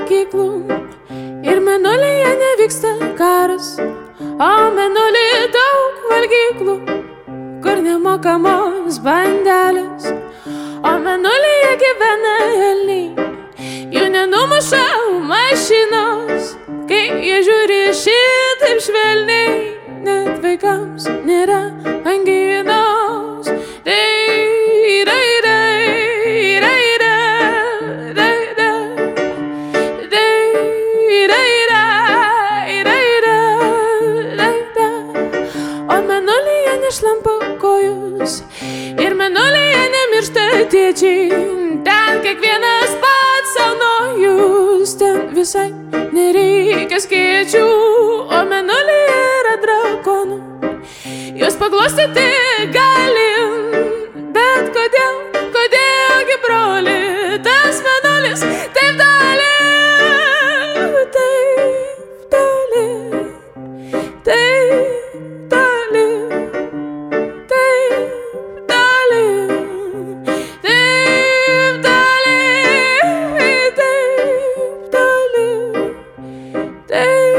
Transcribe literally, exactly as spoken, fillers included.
valgyklų ir mėnulyje nevyksta karas, o mėnulyje daug valgyklų, kur nemokamos bandelės, o mėnulyje gyvena elniai, jų nenumuša mašinos, kai jie žiūri šitaip švelniai, net vaikams nėra anginos. O mėnulyje nešlampa kojos ir mėnulyje nemiršta tėčiai, ten kiekvienas pats savo nojus, ten visai nereikia skėčių, o mėnulyje yra drakonų, juos paglostyti galim, bet kodėl, kodėlgi broli, tas mėnulis taip toli, taip toli, taip toli, taip toli, taip toli, taip toli, taip